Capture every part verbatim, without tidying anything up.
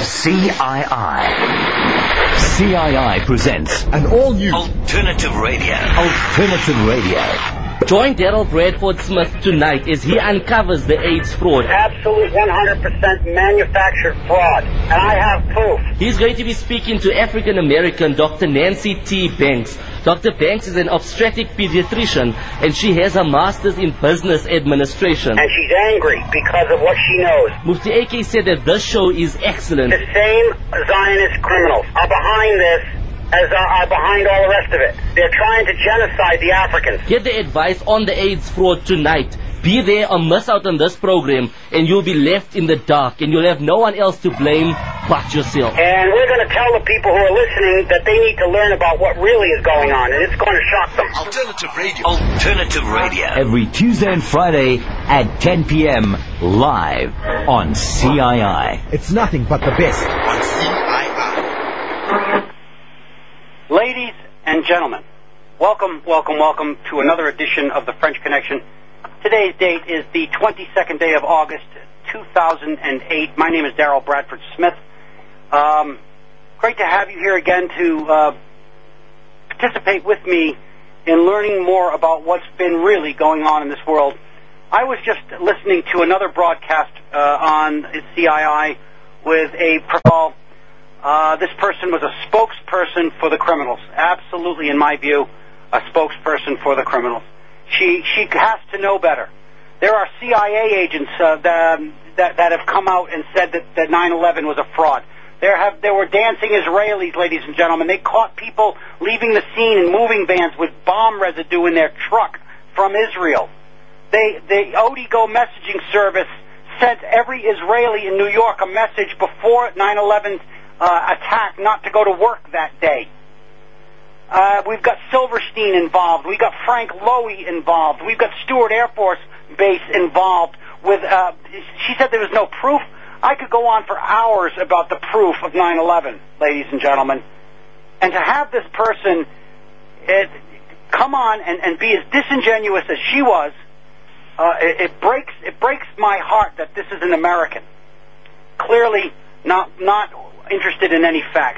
C I I. C I I presents an all-new alternative radio. Alternative radio. Join Daryl Bradford Smith tonight as he uncovers the AIDS fraud. Absolute one hundred percent manufactured fraud. And I have proof. He's going to be speaking to African-American Doctor Nancy T. Banks. Doctor Banks is an obstetric pediatrician, and she has a master's in business administration. And she's angry because of what she knows. Mufti A K said that this show is excellent. The same Zionist criminals are behind this as uh, are behind all the rest of it. They're trying to genocide the Africans. Get the advice on the AIDS fraud tonight. Be there or miss out on this program, and you'll be left in the dark, and you'll have no one else to blame but yourself. And we're going to tell the people who are listening that they need to learn about what really is going on, and it's going to shock them. Alternative radio. Alternative radio. Every Tuesday and Friday at ten p.m. live on C I I. It's nothing but the best. On C I I. Ladies and gentlemen, welcome, welcome, welcome to another edition of the French Connection. Today's date is the twenty-second day of August, two thousand eight. My name is Daryl Bradford Smith. Um, great to have you here again to uh, participate with me in learning more about what's been really going on in this world. I was just listening to another broadcast uh, on C I I with a call. Uh, this person was a spokesperson for the criminals. Absolutely, in my view, a spokesperson for the criminals. She she has to know better. There are C I A agents uh, that, that that have come out and said that, that nine eleven was a fraud. There have there were dancing Israelis, ladies and gentlemen. They caught people leaving the scene in moving vans with bomb residue in their truck from Israel. They the Odigo messaging service sent every Israeli in New York a message before nine eleven uh, attack not to go to work that day. Uh, we've got Silverstein involved. We've got Frank Lowy involved. We've got Stewart Air Force Base involved. With uh, she said there was no proof. I could go on for hours about the proof of nine eleven, ladies and gentlemen. And to have this person it, come on and, and be as disingenuous as she was, uh, it, it breaks it breaks my heart that this is an American. Clearly not not interested in any facts.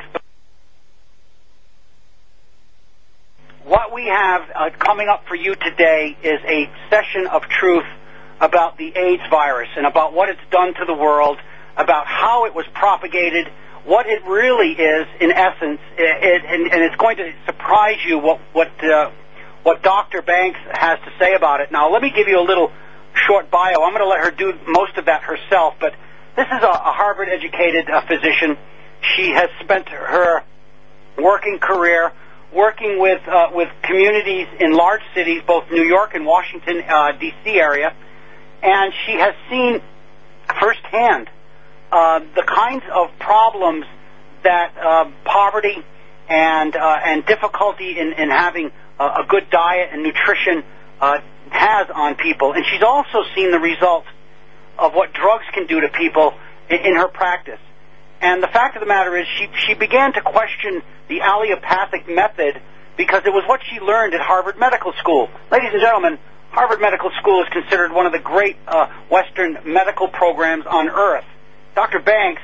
What we have uh, coming up for you today is a session of truth about the AIDS virus and about what it's done to the world, about how it was propagated, what it really is in essence, it, it, and, and it's going to surprise you what what uh, what Doctor Banks has to say about it. Now, let me give you a little short bio. I'm going to let her do most of that herself, but this is a, a Harvard-educated uh, physician. She has spent her working career working with uh, with communities in large cities, both New York and Washington, uh, D C area, and she has seen firsthand uh, the kinds of problems that uh, poverty and uh, and difficulty in, in having a, a good diet and nutrition uh, has on people. And she's also seen the results of what drugs can do to people in, in her practice. And the fact of the matter is she, she began to question the allopathic method because it was what she learned at Harvard Medical School. Ladies and gentlemen, Harvard Medical School is considered one of the great uh, Western medical programs on earth. Doctor Banks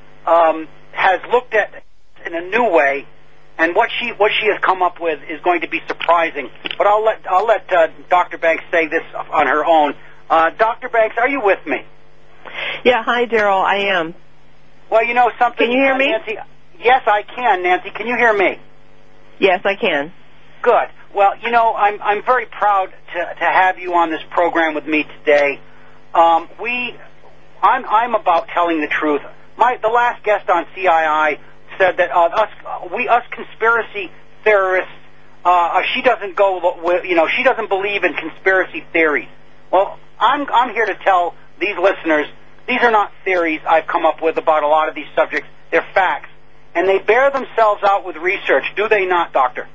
um, has looked at it in a new way, and what she what she has come up with is going to be surprising. But I'll let I'll let uh, Doctor Banks say this on her own. Uh, Doctor Banks, are you with me? Yeah, hi, Daryl. I am. Well, you know something. Can you hear uh, me? Nancy? Yes, I can, Nancy. Can you hear me? Yes, I can. Good. Well, you know, I'm I'm very proud to to have you on this program with me today. Um, we, I'm I'm about telling the truth. My the last guest on C I I said that uh, us we us conspiracy theorists. Uh, she doesn't go with, you know, she doesn't believe in conspiracy theories. Well, I'm I'm here to tell these listeners. These are not theories I've come up with about a lot of these subjects. They're facts. And they bear themselves out with research, do they not, Doctor?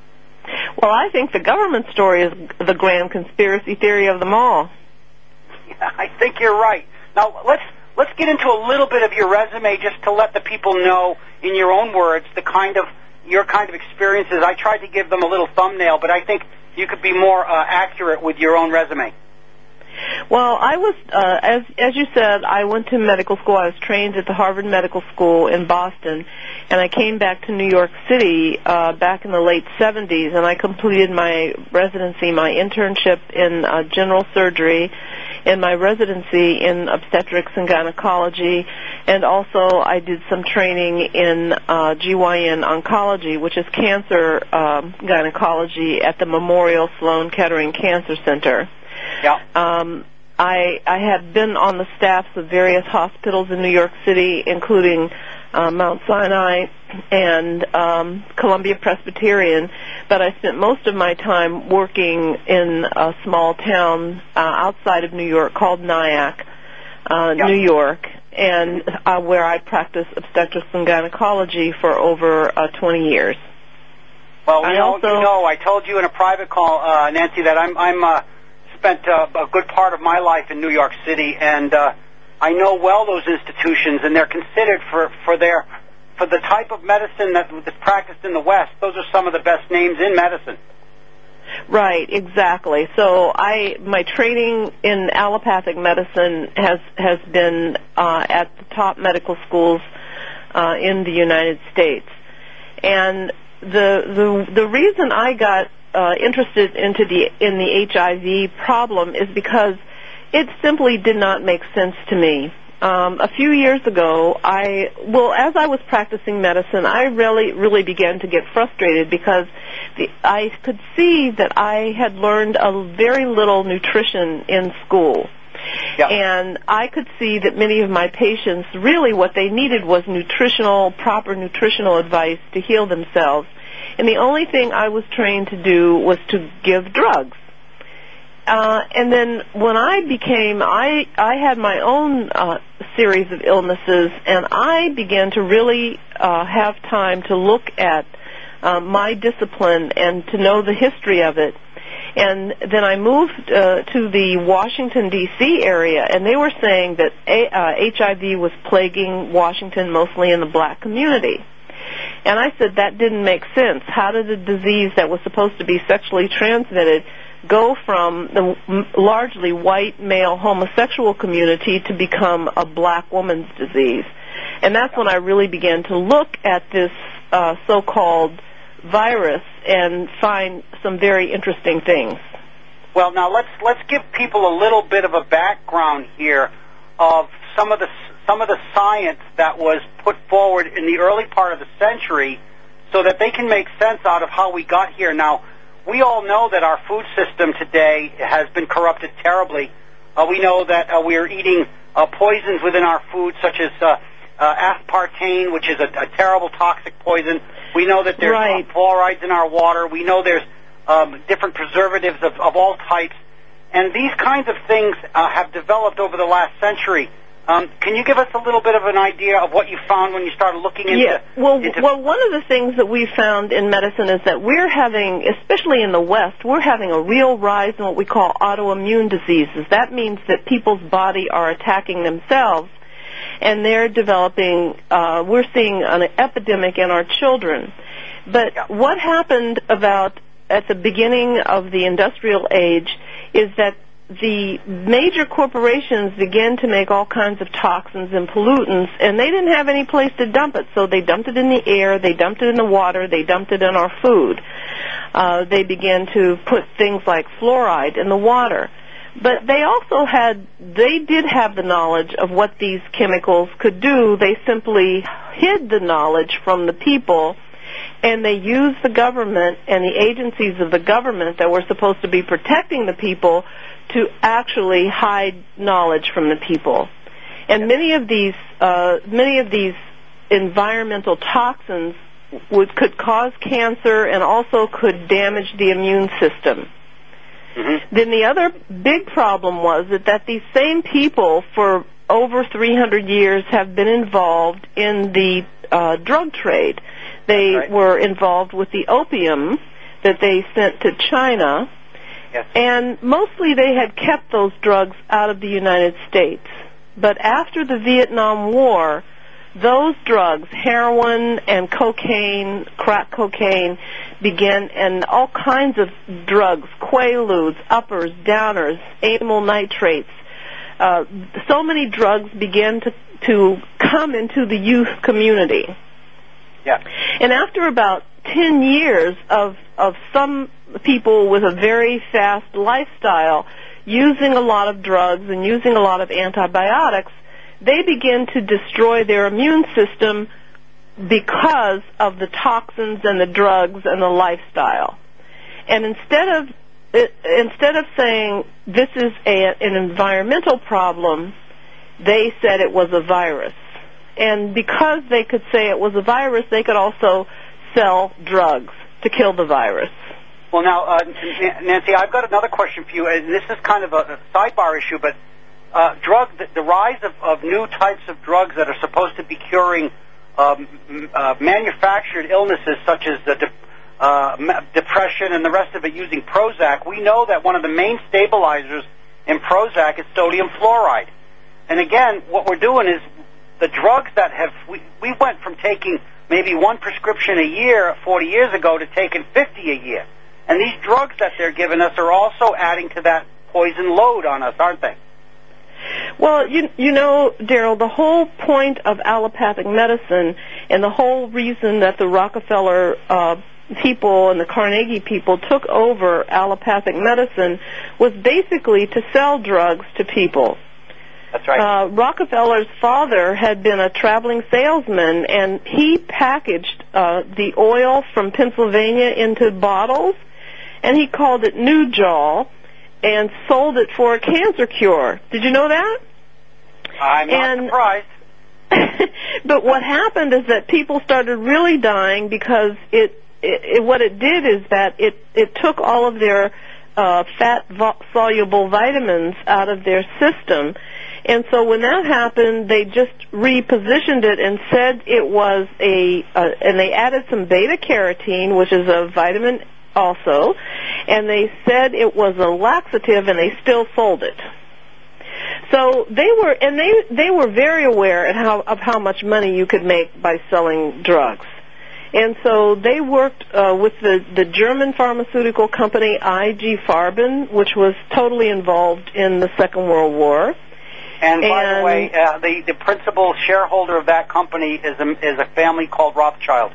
Well, I think the government story is the grand conspiracy theory of them all. Yeah, I think you're right. Now, let's let's get into a little bit of your resume just to let the people know, in your own words, the kind of your kind of experiences. I tried to give them a little thumbnail, but I think you could be more uh, accurate with your own resume. Well, I was, uh, as as you said, I went to medical school. I was trained at the Harvard Medical School in Boston, and I came back to New York City uh, back in the late seventies, and I completed my residency, my internship in uh, general surgery, and my residency in obstetrics and gynecology, and also I did some training in uh, G Y N oncology, which is cancer um, gynecology at the Memorial Sloan Kettering Cancer Center. Yeah. Um, I, I have been on the staffs of various hospitals in New York City, including uh, Mount Sinai and um, Columbia Presbyterian, but I spent most of my time working in a small town uh, outside of New York called Nyack, uh, yeah. New York, and uh, where I practiced obstetrics and gynecology for over uh, twenty years. Well, you I know, also, you know, I told you in a private call, uh, Nancy, that I'm I'm uh, spent uh, a good part of my life in New York City, and uh, I know well those institutions, and they're considered for for their for the type of medicine that is practiced in the West. Those are some of the best names in medicine. Right, exactly. So I, my training in allopathic medicine has has been uh, at the top medical schools uh, in the United States, and the the the reason I got uh, interested into the in the H I V problem is because it simply did not make sense to me. Um, a few years ago, I well, as I was practicing medicine, I really, really began to get frustrated because the, I could see that I had learned a very little nutrition in school. Yeah. And I could see that many of my patients, really what they needed was nutritional, proper nutritional advice to heal themselves. And the only thing I was trained to do was to give drugs. Uh, and then when I became, I, I had my own uh, series of illnesses, and I began to really uh, have time to look at uh, my discipline and to know the history of it. And then I moved uh, to the Washington, D C area, and they were saying that a, uh, H I V was plaguing Washington mostly in the black community. And I said that didn't make sense. How did a disease that was supposed to be sexually transmitted go from the largely white male homosexual community to become a black woman's disease? And that's when I really began to look at this uh, so-called virus and find some very interesting things. Well, now let's let's give people a little bit of a background here of some of the some of the science that was put forward in the early part of the century, so that they can make sense out of how we got here. Now, we all know that our food system today has been corrupted terribly. Uh, we know that uh, we are eating uh, poisons within our food, such as uh, uh, aspartame, which is a, a terrible toxic poison. We know that there's right. uh, fluorides in our water. We know there's um, different preservatives of, of all types. And these kinds of things uh, have developed over the last century. Um, can you give us a little bit of an idea of what you found when you started looking into... Yeah, well, into well, one of the things that we found in medicine is that we're having, especially in the West, we're having a real rise in what we call autoimmune diseases. That means that people's body are attacking themselves, and they're developing, uh, we're seeing an epidemic in our children. But yeah. what happened about at the beginning of the industrial age is that the major corporations began to make all kinds of toxins and pollutants, and they didn't have any place to dump it. So they dumped it in the air, they dumped it in the water, they dumped it in our food. Uh, they began to put things like fluoride in the water. But they also had, they did have the knowledge of what these chemicals could do. They simply hid the knowledge from the people, and they used the government and the agencies of the government that were supposed to be protecting the people to actually hide knowledge from the people. And many of these uh, many of these environmental toxins would, could cause cancer and also could damage the immune system. Mm-hmm. Then the other big problem was that, that these same people for over three hundred years have been involved in the uh, drug trade. They right. were involved with the opium that they sent to China. Yes. And mostly they had kept those drugs out of the United States. But after the Vietnam War, those drugs, heroin and cocaine, crack cocaine, began, and all kinds of drugs, quaaludes, uppers, downers, amyl nitrates. Uh, so many drugs began to, to come into the youth community. Yeah. And after about ten years of, of some people with a very fast lifestyle using a lot of drugs and using a lot of antibiotics, they begin to destroy their immune system because of the toxins and the drugs and the lifestyle. And instead of instead of saying this is a, an environmental problem, they said it was a virus. And because they could say it was a virus, they could also sell drugs to kill the virus. Well, now, uh, Nancy, I've got another question for you, and this is kind of a, a sidebar issue, but uh, drug the, the rise of, of new types of drugs that are supposed to be curing um, uh, manufactured illnesses such as the de- uh, depression and the rest of it using Prozac, we know that one of the main stabilizers in Prozac is sodium fluoride. And again, what we're doing is the drugs that have, we, we went from taking maybe one prescription a year forty years ago to taking fifty a year. And these drugs that they're giving us are also adding to that poison load on us, aren't they? Well, you, you know, Daryl, the whole point of allopathic medicine and the whole reason that the Rockefeller uh, people and the Carnegie people took over allopathic medicine was basically to sell drugs to people. That's right. Uh, Rockefeller's father had been a traveling salesman, and he packaged uh, the oil from Pennsylvania into bottles, and he called it Nujol, and sold it for a cancer cure. Did you know that? I'm not and, surprised. But what happened is that people started really dying because it, it, it what it did is that it, it took all of their uh, fat-soluble vitamins out of their system. And so when that happened, they just repositioned it and said it was a, uh, and they added some beta-carotene, which is a vitamin also, and they said it was a laxative, and they still sold it. So they were, and they they were very aware of how, of how much money you could make by selling drugs. And so they worked uh, with the, the German pharmaceutical company I G Farben, which was totally involved in the Second World War. And, by and, the way, uh, the, the principal shareholder of that company is a, is a family called Rothschild.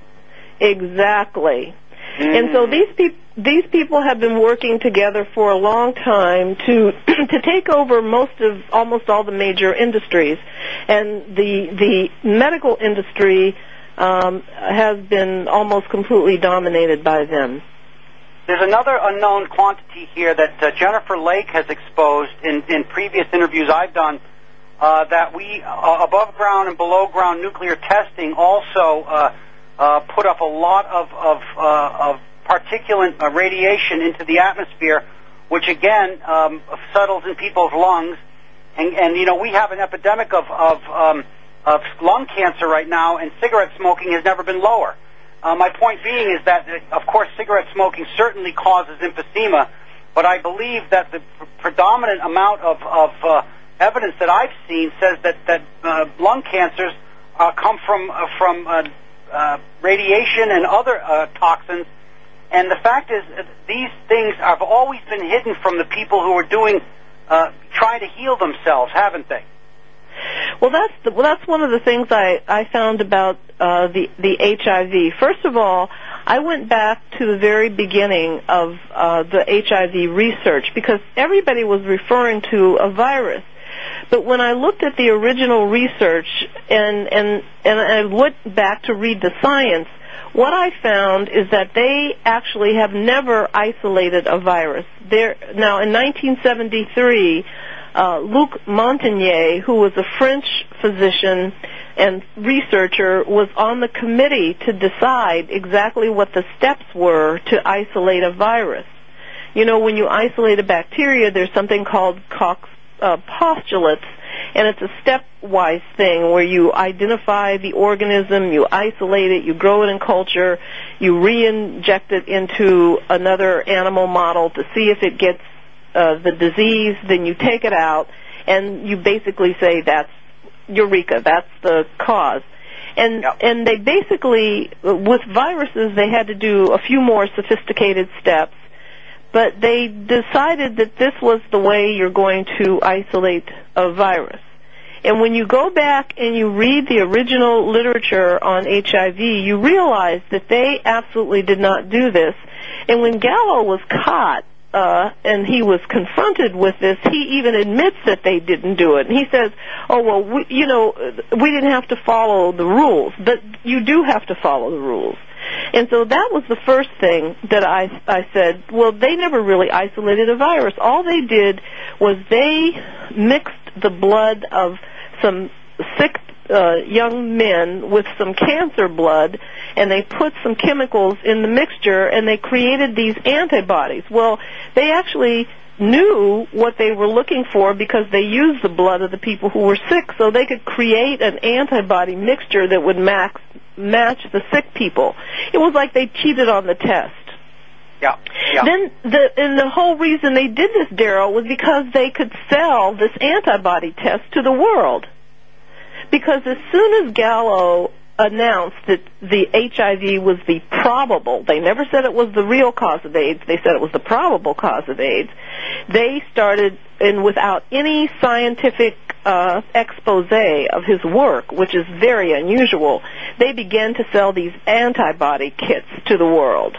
Exactly. Mm. And so these, peop- these people have been working together for a long time to to take over most of, almost all the major industries. And the, the medical industry um, has been almost completely dominated by them. There's another unknown quantity here that uh, Jennifer Lake has exposed in, in previous interviews I've done, uh, that we, uh, above ground and below ground nuclear testing also uh, uh, put up a lot of, of, uh, of particulate uh, radiation into the atmosphere, which again um, settles in people's lungs. And, and, you know, we have an epidemic of, of, um, of lung cancer right now, and cigarette smoking has never been lower. Uh, my point being is that, uh, of course, cigarette smoking certainly causes emphysema, but I believe that the pr- predominant amount of, of uh, evidence that I've seen says that, that uh, lung cancers uh, come from uh, from uh, uh, radiation and other uh, toxins. And the fact is, uh, these things have always been hidden from the people who are doing, uh, trying to heal themselves, haven't they? Well, that's the, well, that's one of the things I, I found about uh, the the H I V. First of all, I went back to the very beginning of uh, the H I V research because everybody was referring to a virus. But when I looked at the original research and and and I went back to read the science, what I found is that they actually have never isolated a virus. There now in nineteen seventy-three. Uh, Luc Montagnier, who was a French physician and researcher, was on the committee to decide exactly what the steps were to isolate a virus. You know, when you isolate a bacteria, there's something called Koch's uh, postulates, and it's a stepwise thing where you identify the organism, you isolate it, you grow it in culture, you re-inject it into another animal model to see if it gets Uh, the disease, then you take it out, and you basically say that's eureka, that's the cause. And Yep. and they basically, with viruses, they had to do a few more sophisticated steps, but they decided that this was the way you're going to isolate a virus. And when you go back and you read the original literature on H I V, you realize that they absolutely did not do this. And when Gallo was caught, Uh, and he was confronted with this, he even admits that they didn't do it. And he says, oh, well, we, you know, we didn't have to follow the rules. But you do have to follow the rules. And so that was the first thing that I, I said, well, they never really isolated a virus. All they did was they mixed the blood of some sick Uh, young men with some cancer blood, and they put some chemicals in the mixture, and they created these antibodies. Well, they actually knew what they were looking for because they used the blood of the people who were sick, so they could create an antibody mixture that would max, match the sick people. It was like they cheated on the test. Yeah. yeah. Then the and the whole reason they did this, Darryl, was because they could sell this antibody test to the world. Because as soon as Gallo announced that the H I V was the probable, they never said it was the real cause of AIDS, they said it was the probable cause of AIDS, they started, and without any scientific uh, expose of his work, which is very unusual, they began to sell these antibody kits to the world.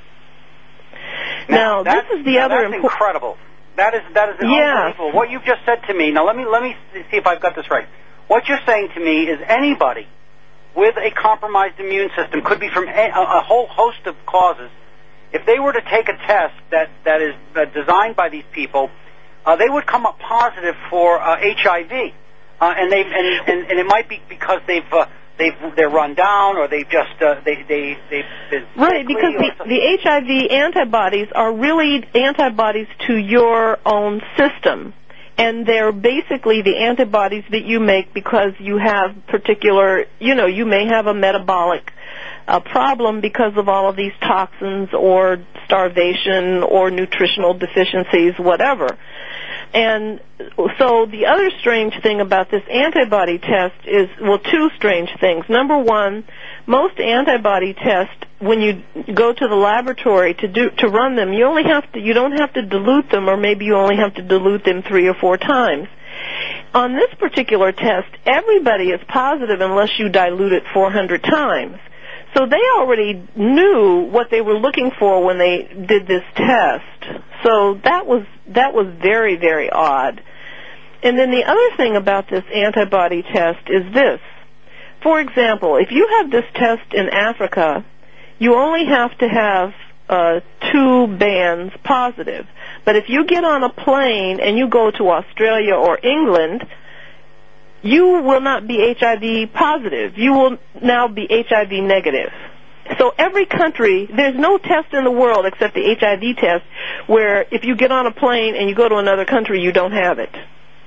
Now, now this is the now other that's important... incredible. That is, that is yes. unbelievable. What you've just said to me, now let me, let me see if I've got this right. What you're saying to me is anybody with a compromised immune system, could be from a, a whole host of causes, if they were to take a test that, that is uh, designed by these people, uh, they would come up positive for uh, H I V. Uh, and, they, and, and, and it might be because they've, uh, they've, they're run down, or they've just, uh, they, they, they've been Right, because the, the H I V antibodies are really antibodies to your own system. And they're basically the antibodies that you make because you have particular, you know, you may have a metabolic uh, problem because of all of these toxins or starvation or nutritional deficiencies, whatever. And so the other strange thing about this antibody test is, well, two strange things. Number one, most antibody tests, when you go to the laboratory to do to run them, you only have to you don't have to dilute them, or maybe you only have to dilute them three or four times. On this particular test, everybody is positive unless you dilute it four hundred times. So they already knew what they were looking for when they did this test. So that was that was very, very odd. And then the other thing about this antibody test is this. For example, if you have this test in Africa, you only have to have uh, two bands positive. But if you get on a plane and you go to Australia or England, you will not be H I V positive. You will now be H I V negative. So every country, there's no test in the world except the H I V test where if you get on a plane and you go to another country, you don't have it.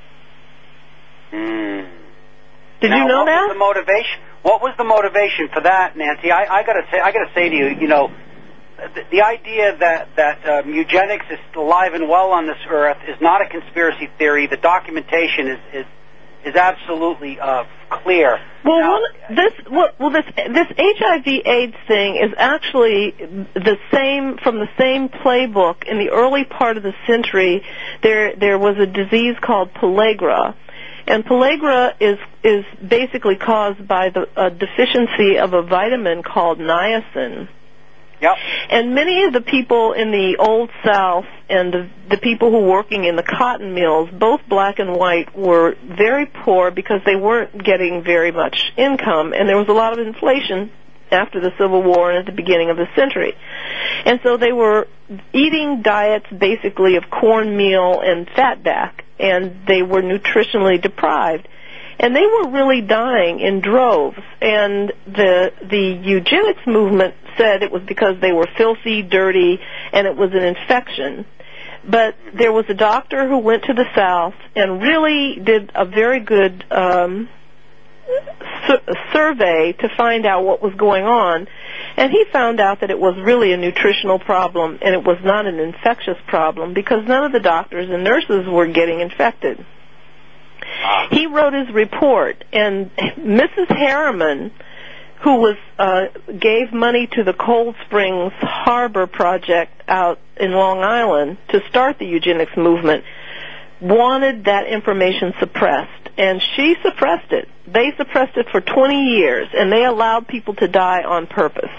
Mm. Did now, you know what that? Was the motivation? What was the motivation for that, Nancy? I, I gotta say, I gotta say to you, you know, the, the idea that that um, eugenics is alive and well on this earth is not a conspiracy theory. The documentation is is, is absolutely uh, clear. Well, now, one, this well, well this this H I V AIDS thing is actually the same from the same playbook. In the early part of the century, there there was a disease called pellagra. And pellagra is is basically caused by the a deficiency of a vitamin called niacin. Yep. And many of the people in the Old South and the, the people who were working in the cotton mills, both black and white, were very poor because they weren't getting very much income, and there was a lot of inflation after the Civil War and at the beginning of the century. And so they were eating diets basically of cornmeal and fatback, and they were nutritionally deprived. And they were really dying in droves. And the the eugenics movement said it was because they were filthy, dirty, and it was an infection. But there was a doctor who went to the South and really did a very good um, su- survey to find out what was going on. And he found out that it was really a nutritional problem, and it was not an infectious problem because none of the doctors and nurses were getting infected. He wrote his report, and Missus Harriman, who was uh, gave money to the Cold Springs Harbor Project out in Long Island to start the eugenics movement, wanted that information suppressed, and she suppressed it. They suppressed it for twenty years, and they allowed people to die on purpose.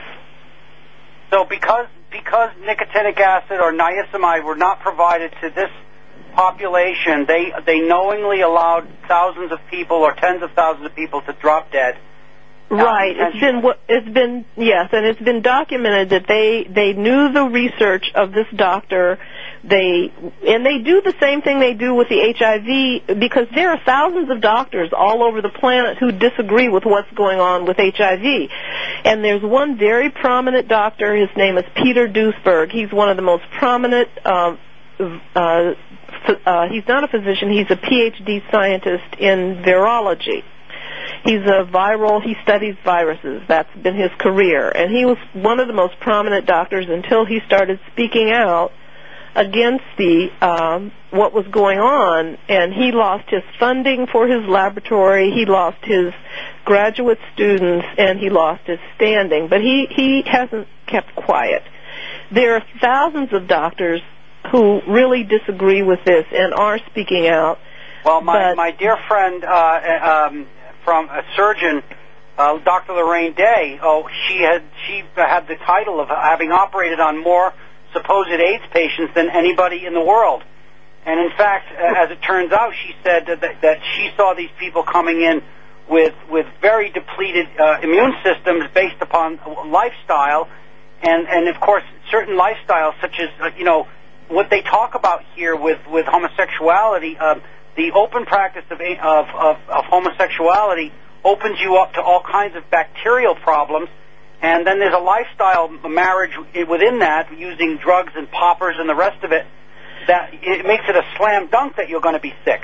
So because because nicotinic acid or niacinamide were not provided to this population, they they knowingly allowed thousands of people or tens of thousands of people to drop dead. Right. It's been it's been yes, and it's been documented that they they knew the research of this doctor. They and they do the same thing they do with the H I V, because there are thousands of doctors all over the planet who disagree with what's going on with H I V. And there's one very prominent doctor. His name is Peter Duesberg. He's one of the most prominent. Um, uh, uh, he's not a physician. He's a P H D scientist in virology. He's a viral, he studies viruses. That's been his career. And he was one of the most prominent doctors until he started speaking out against the um, what was going on, and he lost his funding for his laboratory, he lost his graduate students, and he lost his standing. But he, he hasn't kept quiet. There are thousands of doctors who really disagree with this and are speaking out. Well, my, but, my dear friend, uh, um, from a surgeon, uh, Doctor Lorraine Day. Oh, she had she had the title of having operated on more supposed AIDS patients than anybody in the world. And in fact, as it turns out, she said that, that she saw these people coming in with with very depleted uh, immune systems based upon lifestyle, and and of course certain lifestyles such as uh, you know what they talk about here with with homosexuality. Uh, The open practice of, of, of, of homosexuality opens you up to all kinds of bacterial problems, and then there's a lifestyle marriage within that, using drugs and poppers and the rest of it, that it makes it a slam dunk that you're going to be sick.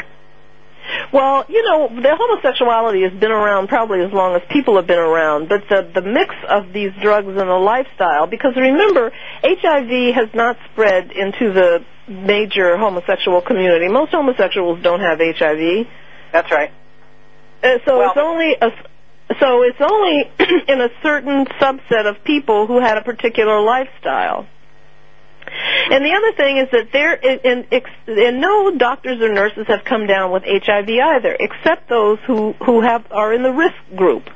Well, you know, the homosexuality has been around probably as long as people have been around, but the, the mix of these drugs and the lifestyle, because remember, H I V has not spread into the major homosexual community. Most homosexuals don't have H I V. That's right. Uh, so well, it's only a, so it's only in a certain subset of people who had a particular lifestyle. And the other thing is that there, and, and no doctors or nurses have come down with H I V either, except those who who have are in the risk group.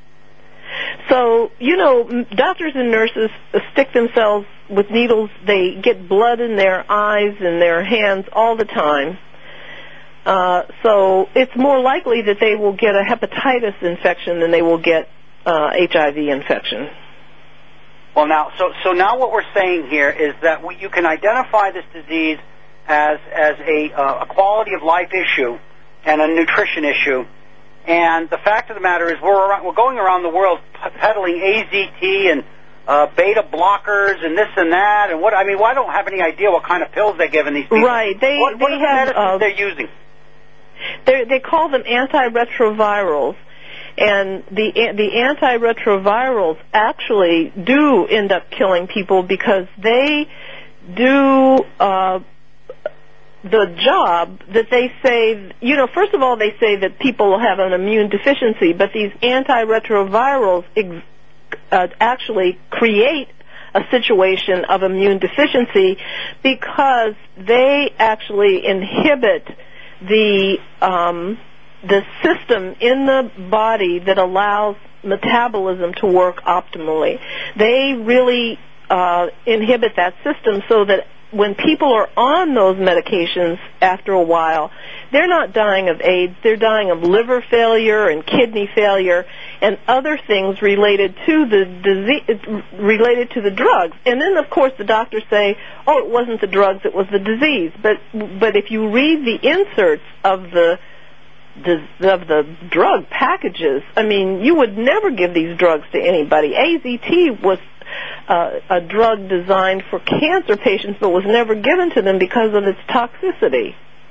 So, you know, doctors and nurses stick themselves with needles. They get blood in their eyes and their hands all the time. Uh, so it's more likely that they will get a hepatitis infection than they will get uh, H I V infection. Well, now, so so now what we're saying here is that we, you can identify this disease as as a, uh, a quality of life issue and a nutrition issue. And the fact of the matter is, we're around, we're going around the world peddling A Z T and uh, beta blockers and this and that, and what I mean, well, I don't have any idea what kind of pills they're giving these people. Right? They what, what they are the have medicines uh, they're using? They they call them antiretrovirals, and the the antiretrovirals actually do end up killing people because they do. Uh, the job that they say, you know, first of all, they say that people have an immune deficiency, but these antiretrovirals ex- uh, actually create a situation of immune deficiency because they actually inhibit the um, the system in the body that allows metabolism to work optimally. They really uh, inhibit that system so that when people are on those medications after a while, they're not dying of AIDS, they're dying of liver failure and kidney failure and other things related to the disease, related to the drugs. And then, of course, the doctors say, oh, it wasn't the drugs, it was the disease. But but if you read the inserts of the of the drug packages, I mean, you would never give these drugs to anybody. A Z T was Uh, a drug designed for cancer patients but was never given to them because of its toxicity.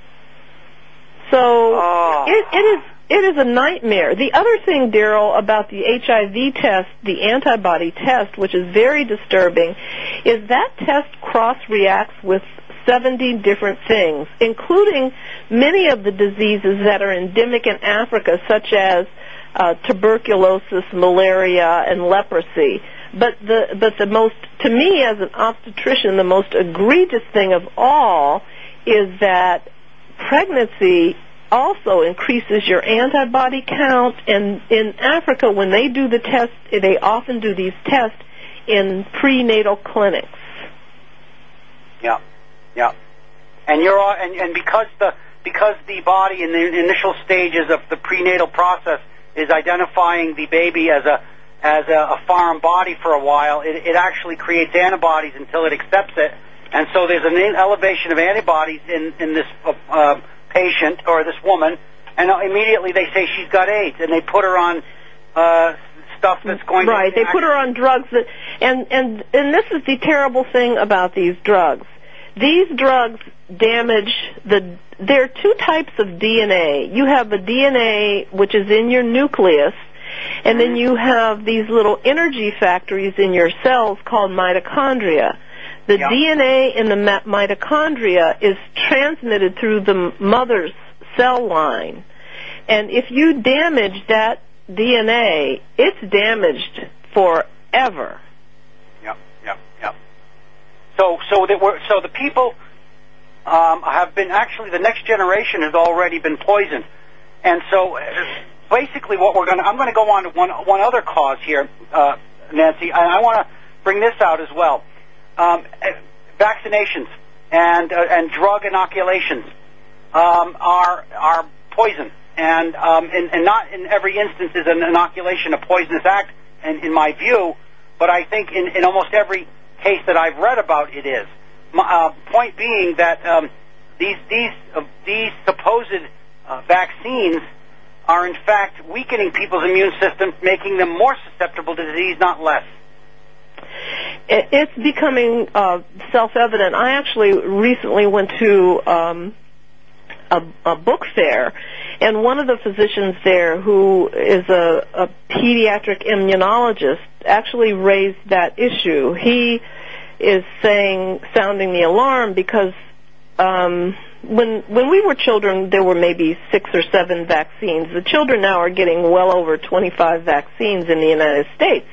So oh. it, it is it is a nightmare. The other thing, Daryl, about the H I V test, the antibody test, which is very disturbing, is that test cross-reacts with seventy different things, including many of the diseases that are endemic in Africa, such as uh, tuberculosis, malaria, and leprosy. But the but the most, to me as an obstetrician, the most egregious thing of all is that pregnancy also increases your antibody count. And in Africa, when they do the test, they often do these tests in prenatal clinics. Yeah, yeah. And you're all, and, and because the because the body in the initial stages of the prenatal process is identifying the baby as a as a, a foreign body for a while, it, it actually creates antibodies until it accepts it. And so there's an elevation of antibodies in, in this uh, patient or this woman, and immediately they say she's got AIDS, and they put her on uh, stuff that's going right. to... Right, they put her on drugs, that, and, and, and this is the terrible thing about these drugs. These drugs damage the... There are two types of D N A. You have the D N A, which is in your nucleus, and then you have these little energy factories in your cells called mitochondria. The yep. D N A in the mitochondria is transmitted through the mother's cell line. And if you damage that D N A, it's damaged forever. Yep, yep, yep. So, so, that we're, so the people um, have been, actually the next generation has already been poisoned. And so... basically, what we're going to, I'm going to go on to one, one other cause here, uh, Nancy, and I want to bring this out as well. Um, vaccinations and, uh, and drug inoculations, um, are, are poison. And, um, and, and not in every instance is an inoculation a poisonous act, in, in my view, but I think in, in almost every case that I've read about it is. My, uh, point being that, um, these, these, uh, these supposed, uh, vaccines are in fact weakening people's immune system, making them more susceptible to disease, not less. It's becoming uh, self-evident. I actually recently went to um, a, a book fair, and one of the physicians there, who is a, a pediatric immunologist, actually raised that issue. He is saying, sounding the alarm, because um, When when we were children, there were maybe six or seven vaccines. The children now are getting well over twenty-five vaccines in the United States.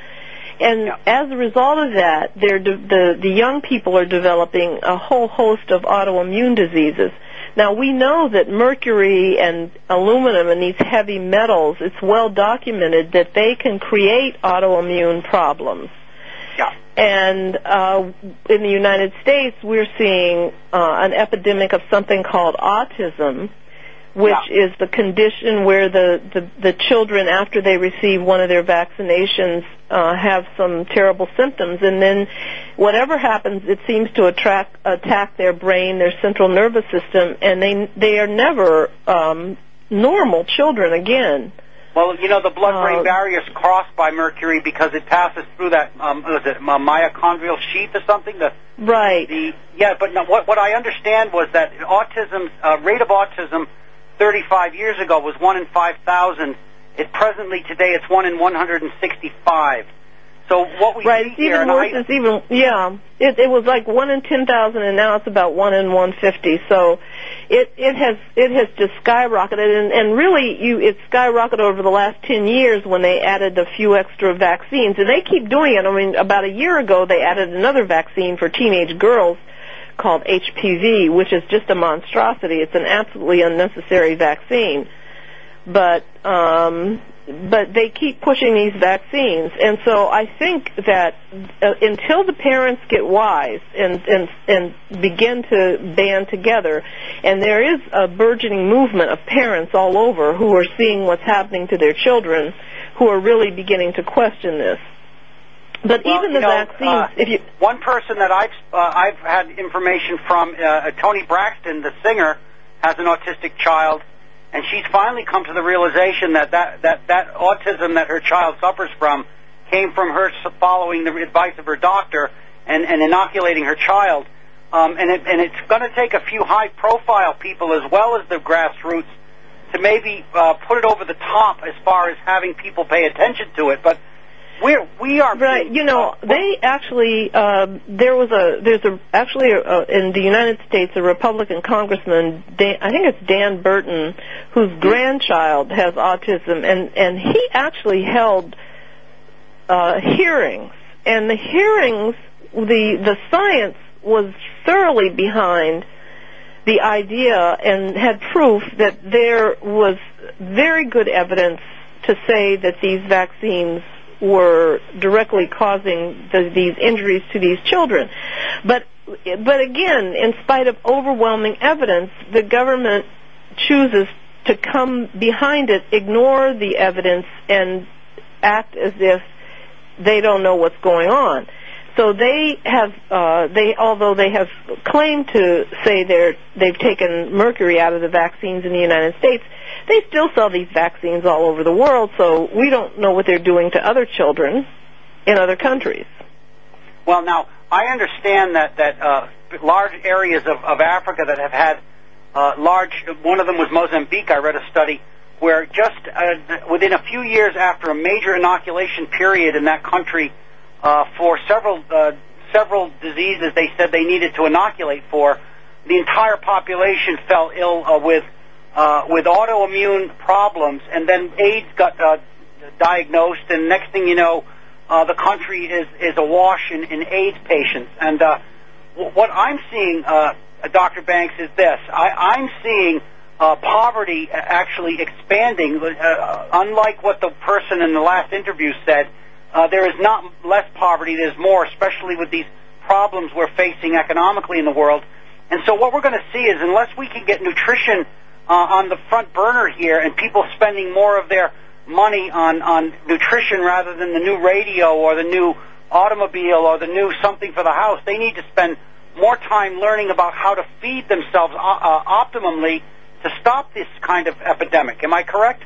And yeah. as a result of that, they're de- the, the young people are developing a whole host of autoimmune diseases. Now, we know that mercury and aluminum and these heavy metals, it's well documented that they can create autoimmune problems. Yeah. And uh, in the United States, we're seeing uh, an epidemic of something called autism, which yeah. is the condition where the, the, the children, after they receive one of their vaccinations, uh, have some terrible symptoms. And then whatever happens, it seems to attract, attack their brain, their central nervous system, and they, they are never um, normal children again. Well, you know, the blood-brain uh, barrier is crossed by mercury because it passes through that, um, what is it, mitochondrial sheath or something? The, right. The, yeah, but no, what, what I understand was that autism, uh, rate of autism thirty-five years ago was one in five thousand. It presently, today, it's one in one hundred sixty-five. So what we right, see it's here... even worse. I, it's even, yeah, it, it was like one in ten thousand, and now it's about one in one hundred fifty. So it, it has it has just skyrocketed, and, and really you it skyrocketed over the last ten years when they added a few extra vaccines, and they keep doing it. I mean, about a year ago they added another vaccine for teenage girls called H P V, which is just a monstrosity. It's an absolutely unnecessary vaccine. But um, but they keep pushing these vaccines, and so I think that uh, until the parents get wise and, and and begin to band together, and there is a burgeoning movement of parents all over who are seeing what's happening to their children, who are really beginning to question this. But well, even the you know, vaccines, uh, if you one person that I've uh, I've had information from, uh, Toni Braxton, the singer, has an autistic child. And she's finally come to the realization that that, that that autism that her child suffers from came from her following the advice of her doctor and, and inoculating her child. Um, and, it, and it's going to take a few high-profile people as well as the grassroots to maybe uh, put it over the top as far as having people pay attention to it. But we're, we are right. You know, they actually uh, there was a there's a actually a, a, in the United States a Republican congressman, Dan, I think it's Dan Burton, whose grandchild has autism, and and he actually held uh, hearings, and the hearings, the the science was thoroughly behind the idea and had proof that there was very good evidence to say that these vaccines were directly causing the, these injuries to these children. But but again, in spite of overwhelming evidence, the government chooses to come behind it, ignore the evidence, and act as if they don't know what's going on. So they have, uh, they although they have claimed to say they're they've taken mercury out of the vaccines in the United States, they still sell these vaccines all over the world. So we don't know what they're doing to other children in other countries. Well, now I understand that that uh, large areas of, of Africa that have had uh, large. One of them was Mozambique. I read a study where just uh, within a few years after a major inoculation period in that country. Uh, for several uh, several diseases they said they needed to inoculate for, the entire population fell ill uh, with uh, with autoimmune problems, and then AIDS got uh, diagnosed, and next thing you know, uh, the country is, is awash in, in AIDS patients. And uh, w- what I'm seeing, uh, Doctor Banks, is this. I, I'm seeing uh, poverty actually expanding, uh, unlike what the person in the last interview said. Uh, there is not less poverty, there's more, especially with these problems we're facing economically in the world. And so what we're going to see is, unless we can get nutrition uh, on the front burner here and people spending more of their money on, on nutrition rather than the new radio or the new automobile or the new something for the house, they need to spend more time learning about how to feed themselves uh, uh, optimally to stop this kind of epidemic. Am I correct?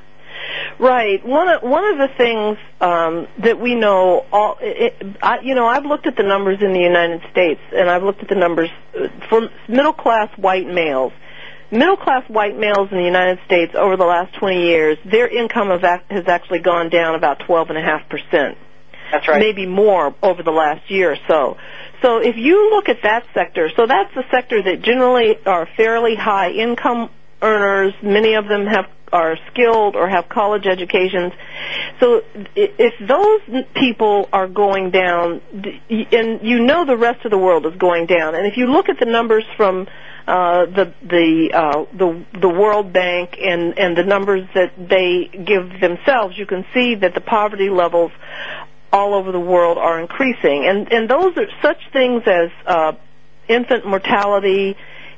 Right. One of one of the things um, that we know, all, it, I, you know, I've looked at the numbers in the United States, and I've looked at the numbers for middle-class white males. Middle-class white males in the United States over the last twenty years, their income has actually gone down about twelve point five percent. That's right. Maybe more over the last year or so. So if you look at that sector, so that's a sector that generally are fairly high income earners. Many of them have are skilled or have college educations. So if those people are going down, and you know the rest of the world is going down, and if you look at the numbers from uh, the the, uh, the the World Bank and and the numbers that they give themselves, you can see that the poverty levels all over the world are increasing, and and those are such things as uh, infant mortality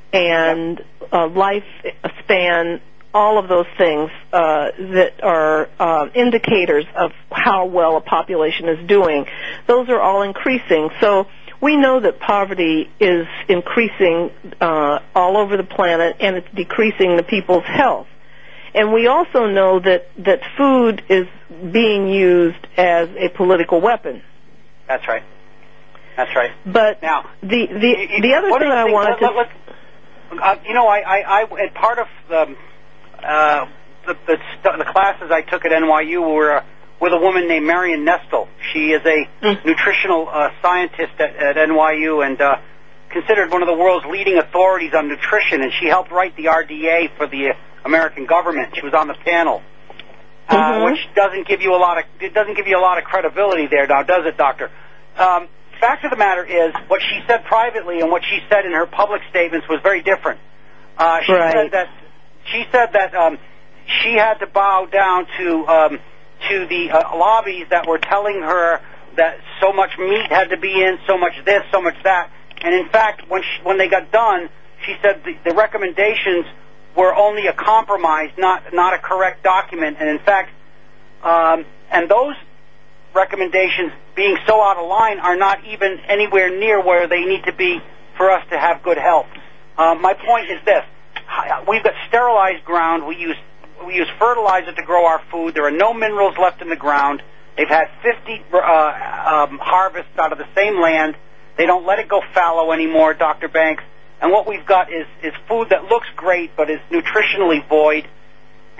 and uh, life span. All of those things uh, that are uh, indicators of how well a population is doing, those are all increasing. So we know that poverty is increasing uh, all over the planet, and it's decreasing the people's health. And we also know that, that food is being used as a political weapon. That's right. That's right. But now, the the, the other thing I wanted to... Let, let, uh, you know, I, I, I part of... Um, Uh, the, the, the classes I took at N Y U were uh, with a woman named Marion Nestle. She is a mm. nutritional uh, scientist at, at N Y U and uh, considered one of the world's leading authorities on nutrition, and she helped write the R D A for the American government. She was on the panel, uh, mm-hmm. which doesn't give you a lot of it doesn't give you a lot of credibility there, now does it, Doctor? Um, fact of the matter is, what she said privately and what she said in her public statements was very different. Uh, she right. said that. She said that um, she had to bow down to um, to the uh, lobbies that were telling her that so much meat had to be in, so much this, so much that. And in fact, when she, when they got done, she said the, the recommendations were only a compromise, not not a correct document. And in fact, um, and those recommendations being so out of line are not even anywhere near where they need to be for us to have good health. Uh, my point is this. We've got sterilized ground. We use we use fertilizer to grow our food. There are no minerals left in the ground. They've had fifty uh, um, harvests out of the same land. They don't let it go fallow anymore, Doctor Banks. And what we've got is, is food that looks great but is nutritionally void.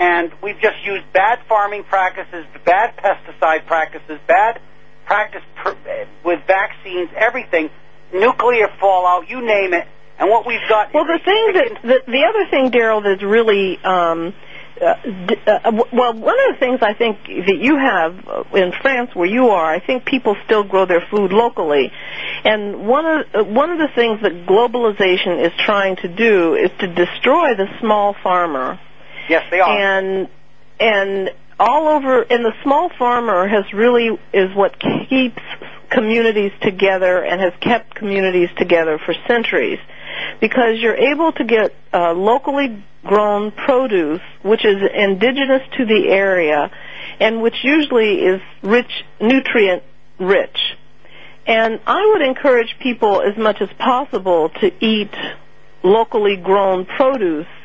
and we've just used bad farming practices, bad pesticide practices, bad practice per, with vaccines, everything, nuclear fallout, you name it. And what we've got... Well, the thing that, the, the other thing, Daryl, that's really... Um, uh, d- uh, well, one of the things I think that you have in France where you are, I think people still grow their food locally. And one of, uh, one of the things that globalization is trying to do is to destroy the small farmer. Yes, they are. And, and all over... And the small farmer has really... is what keeps communities together and has kept communities together for centuries. Because you're able to get uh, locally grown produce, which is indigenous to the area, and which usually is rich, nutrient rich. And I would encourage people as much as possible to eat locally grown produce